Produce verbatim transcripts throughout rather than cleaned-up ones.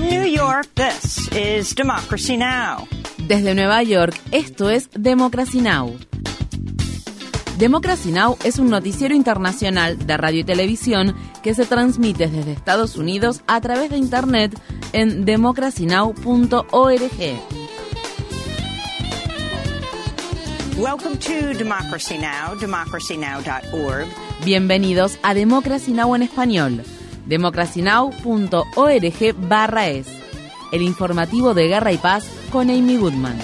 From New York, this is Democracy Now! Desde Nueva York, esto es Democracy Now! Democracy Now! Es un noticiero internacional de radio y televisión que se transmite desde Estados Unidos a través de Internet en democracy now punto org. Welcome to Democracy Now!, democracy now dot org. Bienvenidos a Democracy Now! En español, democracy now punto org barra es, el informativo de Guerra y Paz con Amy Goodman.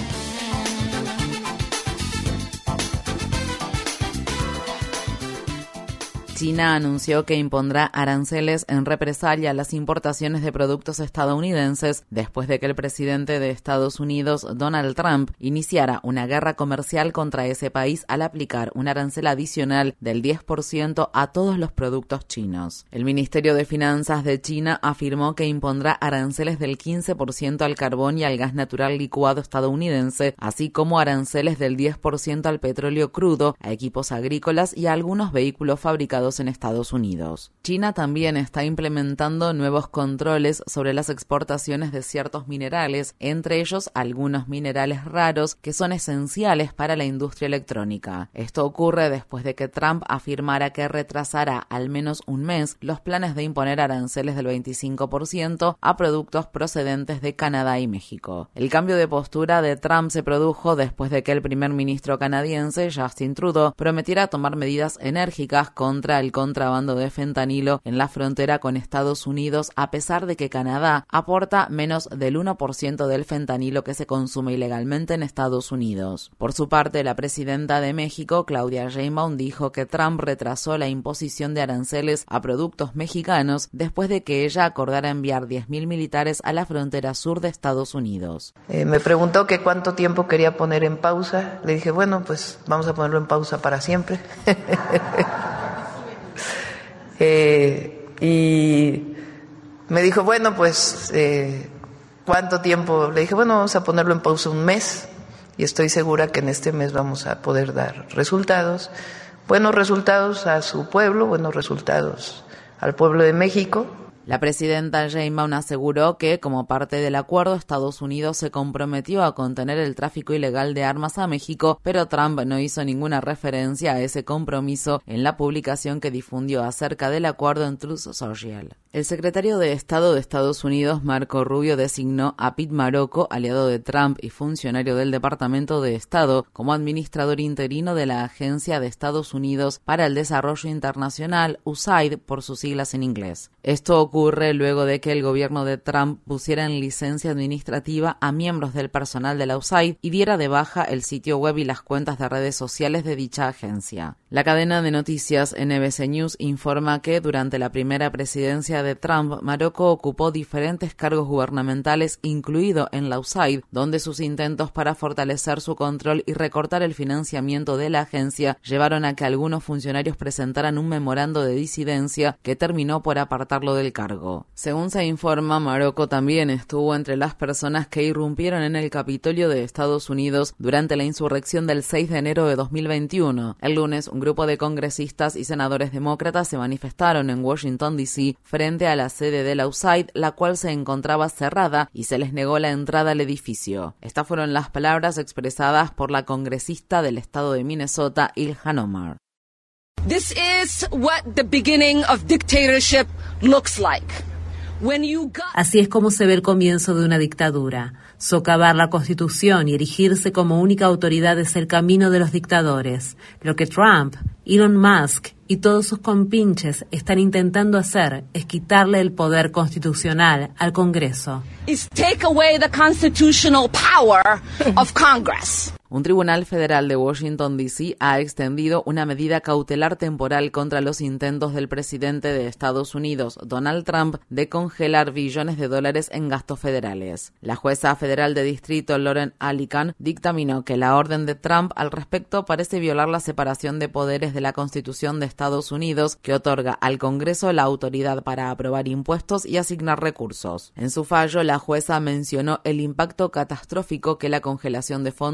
China anunció que impondrá aranceles en represalia a las importaciones de productos estadounidenses después de que el presidente de Estados Unidos, Donald Trump, iniciara una guerra comercial contra ese país al aplicar un arancel adicional del diez por ciento a todos los productos chinos. El Ministerio de Finanzas de China afirmó que impondrá aranceles del quince por ciento al carbón y al gas natural licuado estadounidense, así como aranceles del diez por ciento al petróleo crudo, a equipos agrícolas y a algunos vehículos fabricados en Estados Unidos. China también está implementando nuevos controles sobre las exportaciones de ciertos minerales, entre ellos algunos minerales raros que son esenciales para la industria electrónica. Esto ocurre después de que Trump afirmara que retrasará al menos un mes los planes de imponer aranceles del veinticinco por ciento a productos procedentes de Canadá y México. El cambio de postura de Trump se produjo después de que el primer ministro canadiense, Justin Trudeau, prometiera tomar medidas enérgicas contra el contrabando de fentanilo en la frontera con Estados Unidos, a pesar de que Canadá aporta menos del uno por ciento del fentanilo que se consume ilegalmente en Estados Unidos. Por su parte, la presidenta de México, Claudia Sheinbaum, dijo que Trump retrasó la imposición de aranceles a productos mexicanos después de que ella acordara enviar diez mil militares a la frontera sur de Estados Unidos. Eh, me preguntó que cuánto tiempo quería poner en pausa. Le dije, bueno, pues vamos a ponerlo en pausa para siempre. Eh, y me dijo, bueno, pues, eh, ¿cuánto tiempo? Le dije, bueno, vamos a ponerlo en pausa un mes y estoy segura que en este mes vamos a poder dar resultados, buenos resultados a su pueblo, buenos resultados al pueblo de México. La presidenta Sheinbaum aseguró que, como parte del acuerdo, Estados Unidos se comprometió a contener el tráfico ilegal de armas a México, pero Trump no hizo ninguna referencia a ese compromiso en la publicación que difundió acerca del acuerdo en Truth Social. El secretario de Estado de Estados Unidos, Marco Rubio, designó a Pete Marocco, aliado de Trump y funcionario del Departamento de Estado, como administrador interino de la Agencia de Estados Unidos para el Desarrollo Internacional, U S A I D por sus siglas en inglés. Esto ocurre luego de que el gobierno de Trump pusiera en licencia administrativa a miembros del personal de la U S A I D y diera de baja el sitio web y las cuentas de redes sociales de dicha agencia. La cadena de noticias N B C News informa que durante la primera presidencia de Trump, Marocco ocupó diferentes cargos gubernamentales, incluido en la U S A I D, donde sus intentos para fortalecer su control y recortar el financiamiento de la agencia llevaron a que algunos funcionarios presentaran un memorando de disidencia que terminó por apartarlo del cargo. Según se informa, Marocco también estuvo entre las personas que irrumpieron en el Capitolio de Estados Unidos durante la insurrección del seis de enero de dos mil veintiuno. El lunes, un grupo de congresistas y senadores demócratas se manifestaron en Washington, D C frente a la sede de la U S A I D, la cual se encontraba cerrada y se les negó la entrada al edificio. Estas fueron las palabras expresadas por la congresista del estado de Minnesota, Ilhan Omar. This is what the beginning of dictatorship looks like. When you got... Así es como se ve el comienzo de una dictadura. Socavar la Constitución y erigirse como única autoridad es el camino de los dictadores. Lo que Trump, Elon Musk y todos sus compinches están intentando hacer es quitarle el poder constitucional al Congreso. Is take away the constitutional power of Congress. Un tribunal federal de Washington, D C ha extendido una medida cautelar temporal contra los intentos del presidente de Estados Unidos, Donald Trump, de congelar billones de dólares en gastos federales. La jueza federal de distrito, Lauren Alican, dictaminó que la orden de Trump al respecto parece violar la separación de poderes de la Constitución de Estados Unidos, que otorga al Congreso la autoridad para aprobar impuestos y asignar recursos. En su fallo, la jueza mencionó el impacto catastrófico que la congelación de fondos podría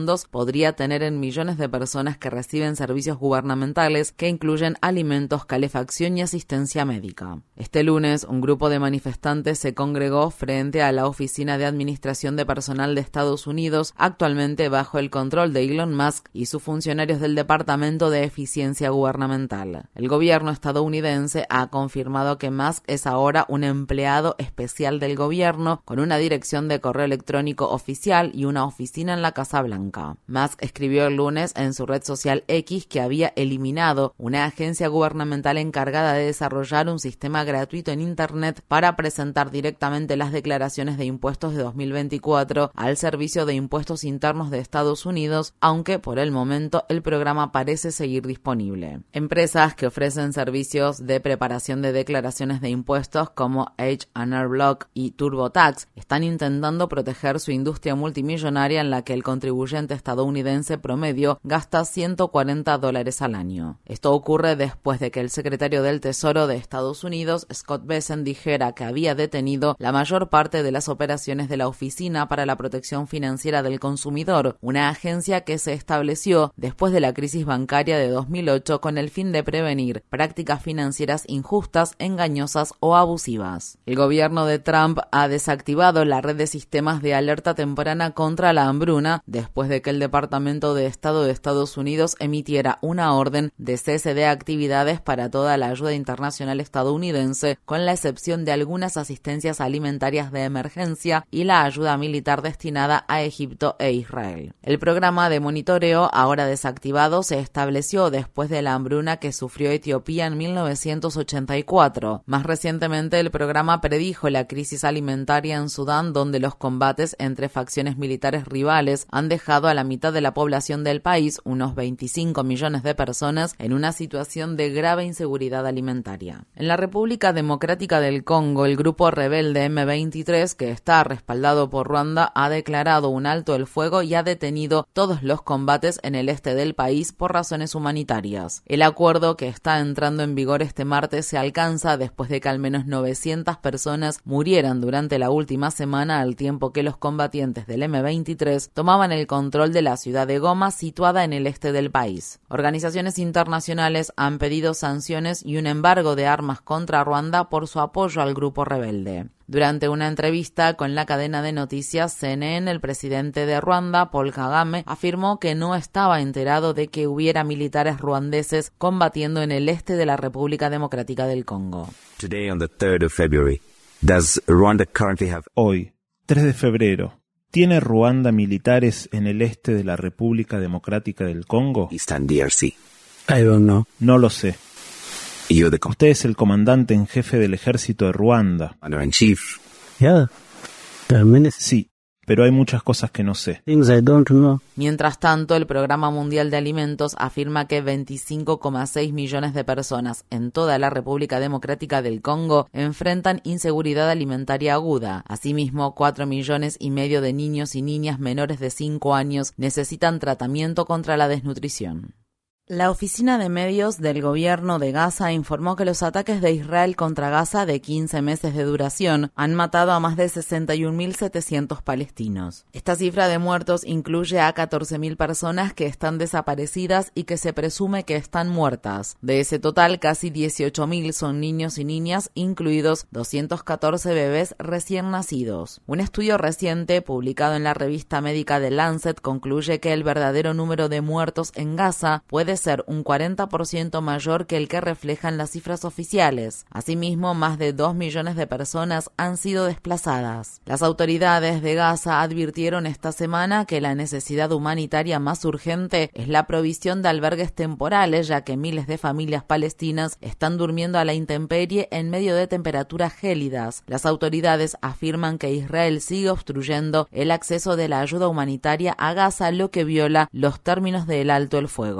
podría tener en millones de personas que reciben servicios gubernamentales que incluyen alimentos, calefacción y asistencia médica. Este lunes, un grupo de manifestantes se congregó frente a la Oficina de Administración de Personal de Estados Unidos, actualmente bajo el control de Elon Musk y sus funcionarios del Departamento de Eficiencia Gubernamental. El gobierno estadounidense ha confirmado que Musk es ahora un empleado especial del gobierno con una dirección de correo electrónico oficial y una oficina en la Casa Blanca. Musk escribió el lunes en su red social X que había eliminado una agencia gubernamental encargada de desarrollar un sistema gratuito en Internet para presentar directamente las declaraciones de impuestos de dos mil veinticuatro al Servicio de Impuestos Internos de Estados Unidos, aunque por el momento el programa parece seguir disponible. Empresas que ofrecen servicios de preparación de declaraciones de impuestos como H and R Block y TurboTax están intentando proteger su industria multimillonaria en la que el contribuyente estadounidense promedio gasta ciento cuarenta dólares al año. Esto ocurre después de que el secretario del Tesoro de Estados Unidos, Scott Bessent, dijera que había detenido la mayor parte de las operaciones de la Oficina para la Protección Financiera del Consumidor, una agencia que se estableció después de la crisis bancaria de dos mil ocho con el fin de prevenir prácticas financieras injustas, engañosas o abusivas. El gobierno de Trump ha desactivado la red de sistemas de alerta temprana contra la hambruna después de que el Departamento de Estado de Estados Unidos emitiera una orden de cese de actividades para toda la ayuda internacional estadounidense, con la excepción de algunas asistencias alimentarias de emergencia y la ayuda militar destinada a Egipto e Israel. El programa de monitoreo, ahora desactivado, se estableció después de la hambruna que sufrió Etiopía en mil novecientos ochenta y cuatro. Más recientemente, el programa predijo la crisis alimentaria en Sudán, donde los combates entre facciones militares rivales han dejado a la mitad de la población del país, unos veinticinco millones de personas, en una situación de grave inseguridad alimentaria. En la República Democrática del Congo, el grupo rebelde eme veintitrés, que está respaldado por Ruanda, ha declarado un alto el fuego y ha detenido todos los combates en el este del país por razones humanitarias. El acuerdo, que está entrando en vigor este martes, se alcanza después de que al menos novecientas personas murieran durante la última semana, al tiempo que los combatientes del eme veintitrés tomaban el control de la ciudad de Goma, situada en el este del país. Organizaciones internacionales han pedido sanciones y un embargo de armas contra Ruanda por su apoyo al grupo rebelde. Durante una entrevista con la cadena de noticias C N N, el presidente de Ruanda, Paul Kagame, afirmó que no estaba enterado de que hubiera militares ruandeses combatiendo en el este de la República Democrática del Congo. Today, on the third of February, does Rwanda currently have... Hoy, tres de febrero, ¿tiene Ruanda militares en el este de la República Democrática del Congo? Eastern D R C. I don't know. No lo sé. You're the Usted es el comandante en jefe del ejército de Ruanda. commander-in-chief. Yeah. There are many Sí, pero hay muchas cosas que no sé. things I don't know. Mientras tanto, el Programa Mundial de Alimentos afirma que veinticinco coma seis millones de personas en toda la República Democrática del Congo enfrentan inseguridad alimentaria aguda. Asimismo, cuatro millones y medio de niños y niñas menores de cinco años necesitan tratamiento contra la desnutrición. La Oficina de Medios del Gobierno de Gaza informó que los ataques de Israel contra Gaza, de quince meses de duración, han matado a más de sesenta y un mil setecientos palestinos. Esta cifra de muertos incluye a catorce mil personas que están desaparecidas y que se presume que están muertas. De ese total, casi dieciocho mil son niños y niñas, incluidos doscientos catorce bebés recién nacidos. Un estudio reciente, publicado en la revista médica The Lancet, concluye que el verdadero número de muertos en Gaza puede ser un cuarenta por ciento mayor que el que reflejan las cifras oficiales. Asimismo, más de dos millones de personas han sido desplazadas. Las autoridades de Gaza advirtieron esta semana que la necesidad humanitaria más urgente es la provisión de albergues temporales, ya que miles de familias palestinas están durmiendo a la intemperie en medio de temperaturas gélidas. Las autoridades afirman que Israel sigue obstruyendo el acceso de la ayuda humanitaria a Gaza, lo que viola los términos del alto el fuego.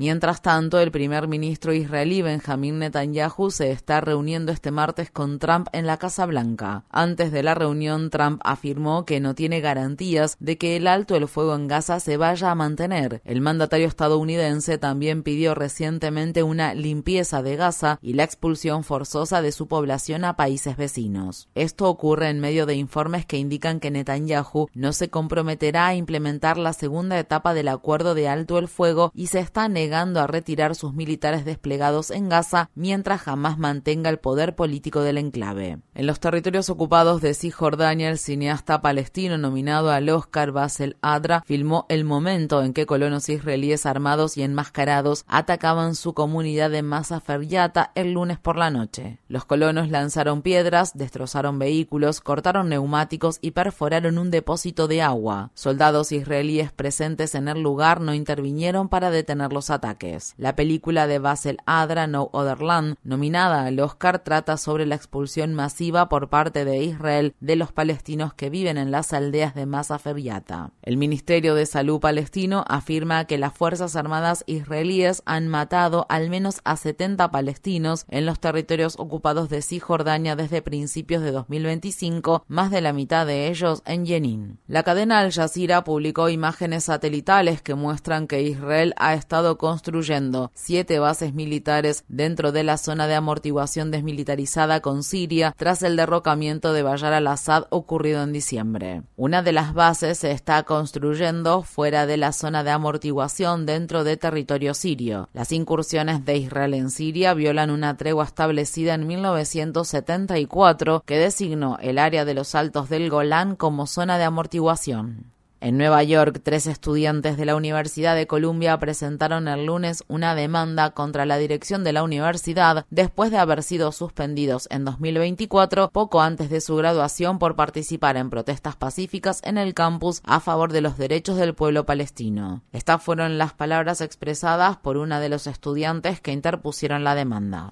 Mientras tanto, el primer ministro israelí Benjamín Netanyahu se está reuniendo este martes con Trump en la Casa Blanca. Antes de la reunión, Trump afirmó que no tiene garantías de que el alto el fuego en Gaza se vaya a mantener. El mandatario estadounidense también pidió recientemente una limpieza de Gaza y la expulsión forzosa de su población a países vecinos. Esto ocurre en medio de informes que indican que Netanyahu no se comprometerá a implementar la segunda etapa del acuerdo de alto el fuego y se está negando a retirar sus militares desplegados en Gaza mientras jamás mantenga el poder político del enclave. En los territorios ocupados de Cisjordania, el cineasta palestino nominado al Oscar Basel Adra filmó el momento en que colonos israelíes armados y enmascarados atacaban su comunidad de Masafer Yatta el lunes por la noche. Los colonos lanzaron piedras, destrozaron vehículos, cortaron neumáticos y perforaron un depósito de agua. Soldados israelíes presentes en el lugar no intervinieron para detener los ataques. La película de Basel Adra, No Other Land, nominada al Oscar, trata sobre la expulsión masiva por parte de Israel de los palestinos que viven en las aldeas de Masafer Yatta. El Ministerio de Salud palestino afirma que las Fuerzas Armadas israelíes han matado al menos a setenta palestinos en los territorios ocupados de Cisjordania desde principios de dos mil veinticinco, más de la mitad de ellos en Jenin. La cadena Al Jazeera publicó imágenes satelitales que muestran que Israel ha estado construyendo siete bases militares dentro de la zona de amortiguación desmilitarizada con Siria tras el derrocamiento de Bashar al-Assad ocurrido en diciembre. Una de las bases se está construyendo fuera de la zona de amortiguación dentro de territorio sirio. Las incursiones de Israel en Siria violan una tregua establecida en mil novecientos setenta y cuatro que designó el área de los Altos del Golán como zona de amortiguación. En Nueva York, tres estudiantes de la Universidad de Columbia presentaron el lunes una demanda contra la dirección de la universidad después de haber sido suspendidos en dos mil veinticuatro, poco antes de su graduación, por participar en protestas pacíficas en el campus a favor de los derechos del pueblo palestino. Estas fueron las palabras expresadas por una de los estudiantes que interpusieron la demanda.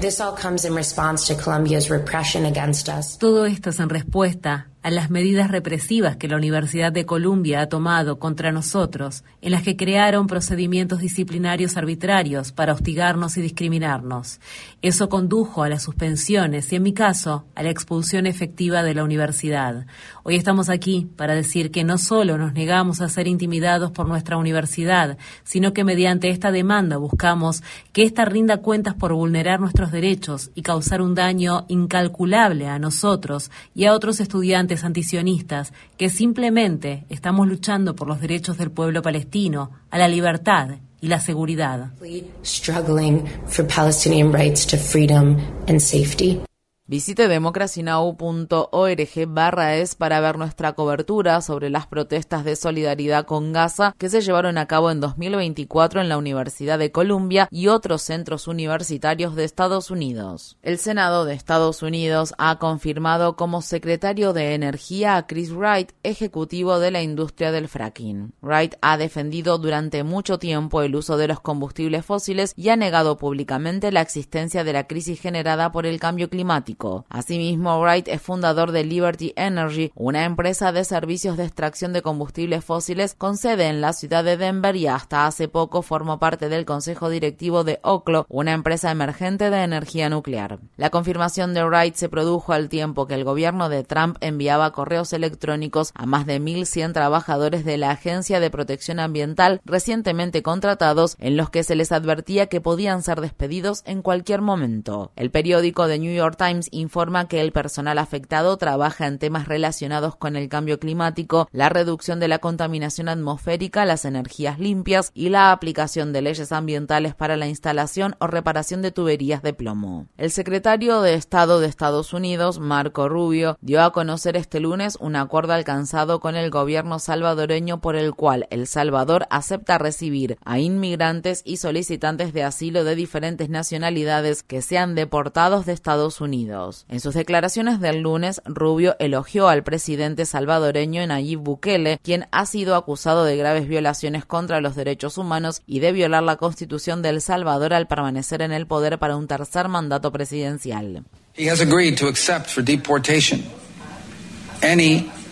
Todo esto es en respuesta a las medidas represivas que la Universidad de Columbia ha tomado contra nosotros, en las que crearon procedimientos disciplinarios arbitrarios para hostigarnos y discriminarnos. Eso condujo a las suspensiones y, en mi caso, a la expulsión efectiva de la universidad. Hoy estamos aquí para decir que no solo nos negamos a ser intimidados por nuestra universidad, sino que mediante esta demanda buscamos que ésta rinda cuentas por vulnerar nuestros derechos y causar un daño incalculable a nosotros y a otros estudiantes antisionistas que simplemente estamos luchando por los derechos del pueblo palestino, a la libertad y la seguridad. Struggling for Palestinian rights to freedom and safety. Visite democracynow punto org barra es para ver nuestra cobertura sobre las protestas de solidaridad con Gaza que se llevaron a cabo en dos mil veinticuatro en la Universidad de Columbia y otros centros universitarios de Estados Unidos. El Senado de Estados Unidos ha confirmado como secretario de Energía a Chris Wright, ejecutivo de la industria del fracking. Wright ha defendido durante mucho tiempo el uso de los combustibles fósiles y ha negado públicamente la existencia de la crisis generada por el cambio climático. Asimismo, Wright es fundador de Liberty Energy, una empresa de servicios de extracción de combustibles fósiles con sede en la ciudad de Denver, y hasta hace poco formó parte del consejo directivo de Oklo, una empresa emergente de energía nuclear. La confirmación de Wright se produjo al tiempo que el gobierno de Trump enviaba correos electrónicos a más de mil cien trabajadores de la Agencia de Protección Ambiental recientemente contratados, en los que se les advertía que podían ser despedidos en cualquier momento. El periódico The New York Times informa que el personal afectado trabaja en temas relacionados con el cambio climático, la reducción de la contaminación atmosférica, las energías limpias y la aplicación de leyes ambientales para la instalación o reparación de tuberías de plomo. El secretario de Estado de Estados Unidos, Marco Rubio, dio a conocer este lunes un acuerdo alcanzado con el gobierno salvadoreño por el cual El Salvador acepta recibir a inmigrantes y solicitantes de asilo de diferentes nacionalidades que sean deportados de Estados Unidos. En sus declaraciones del lunes, Rubio elogió al presidente salvadoreño Nayib Bukele, quien ha sido acusado de graves violaciones contra los derechos humanos y de violar la Constitución de El Salvador al permanecer en el poder para un tercer mandato presidencial. He has agreed to accept for deportation any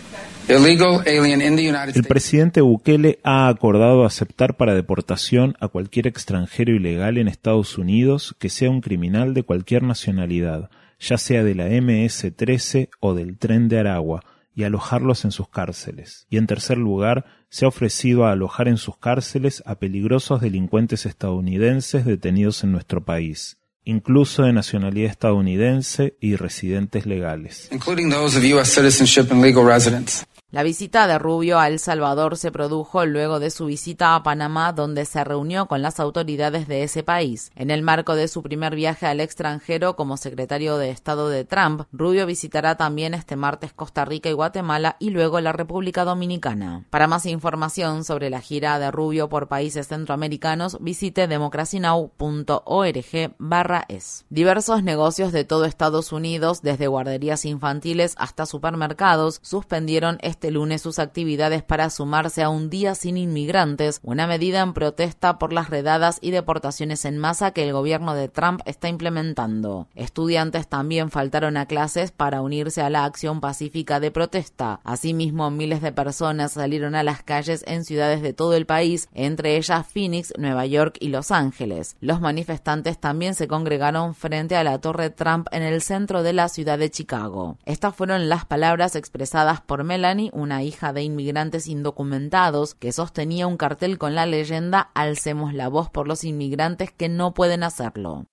El presidente Bukele ha acordado aceptar para deportación a cualquier extranjero ilegal en Estados Unidos que sea un criminal de cualquier nacionalidad, ya sea de la eme ese trece o del Tren de Aragua, y alojarlos en sus cárceles. Y en tercer lugar, se ha ofrecido a alojar en sus cárceles a peligrosos delincuentes estadounidenses detenidos en nuestro país, incluso de nacionalidad estadounidense y residentes legales. Including those of U S citizenship and legal residents. La visita de Rubio a El Salvador se produjo luego de su visita a Panamá, donde se reunió con las autoridades de ese país. En el marco de su primer viaje al extranjero como secretario de Estado de Trump, Rubio visitará también este martes Costa Rica y Guatemala y luego la República Dominicana. Para más información sobre la gira de Rubio por países centroamericanos, visite democracynow punto org barra es. Diversos negocios de todo Estados Unidos, desde guarderías infantiles hasta supermercados, suspendieron este Este lunes sus actividades para sumarse a un día sin inmigrantes, una medida en protesta por las redadas y deportaciones en masa que el gobierno de Trump está implementando. Estudiantes también faltaron a clases para unirse a la acción pacífica de protesta. Asimismo, miles de personas salieron a las calles en ciudades de todo el país, entre ellas Phoenix, Nueva York y Los Ángeles. Los manifestantes también se congregaron frente a la Torre Trump en el centro de la ciudad de Chicago. Estas fueron las palabras expresadas por Melanie, una hija de inmigrantes indocumentados, que sostenía un cartel con la leyenda "Alcemos la voz por los inmigrantes que no pueden hacerlo".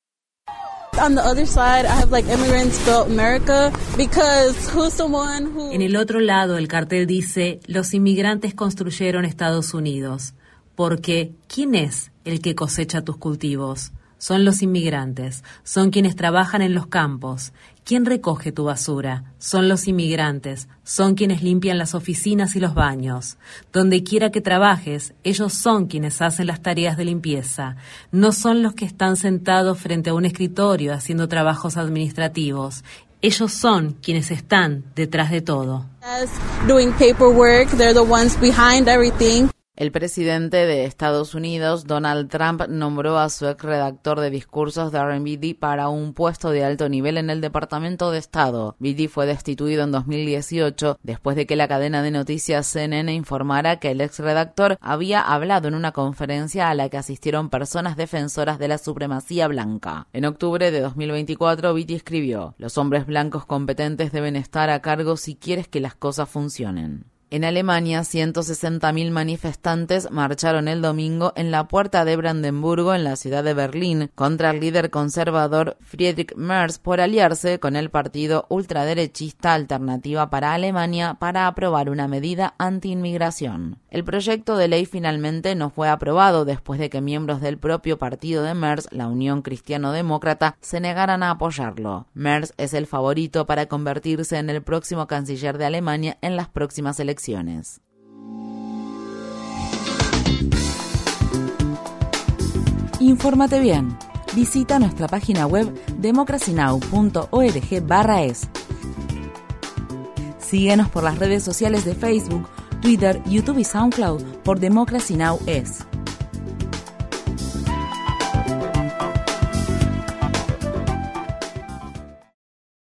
En el otro lado el cartel dice: los inmigrantes construyeron Estados Unidos. Porque, ¿quién es el que cosecha tus cultivos? Son los inmigrantes, son quienes trabajan en los campos. ¿Quién recoge tu basura? Son los inmigrantes, son quienes limpian las oficinas y los baños. Donde quiera que trabajes, ellos son quienes hacen las tareas de limpieza. No son los que están sentados frente a un escritorio haciendo trabajos administrativos. Ellos son quienes están detrás de todo. Doing paperwork, they're the ones behind everything. El presidente de Estados Unidos, Donald Trump, nombró a su ex redactor de discursos, Darren Beattie, para un puesto de alto nivel en el Departamento de Estado. Beattie fue destituido en dos mil dieciocho después de que la cadena de noticias C N N informara que el ex redactor había hablado en una conferencia a la que asistieron personas defensoras de la supremacía blanca. En octubre de dos mil veinticuatro, Beattie escribió: "Los hombres blancos competentes deben estar a cargo si quieres que las cosas funcionen". En Alemania, ciento sesenta mil manifestantes marcharon el domingo en la puerta de Brandenburgo, en la ciudad de Berlín, contra el líder conservador Friedrich Merz por aliarse con el partido ultraderechista Alternativa para Alemania para aprobar una medida anti-inmigración. El proyecto de ley finalmente no fue aprobado después de que miembros del propio partido de Merz, la Unión Cristiano-Demócrata, se negaran a apoyarlo. Merz es el favorito para convertirse en el próximo canciller de Alemania en las próximas elecciones. Infórmate bien. Visita nuestra página web democracynow punto org barra es. Síguenos por las redes sociales de Facebook, Twitter, YouTube y SoundCloud por Democracy Now! Es.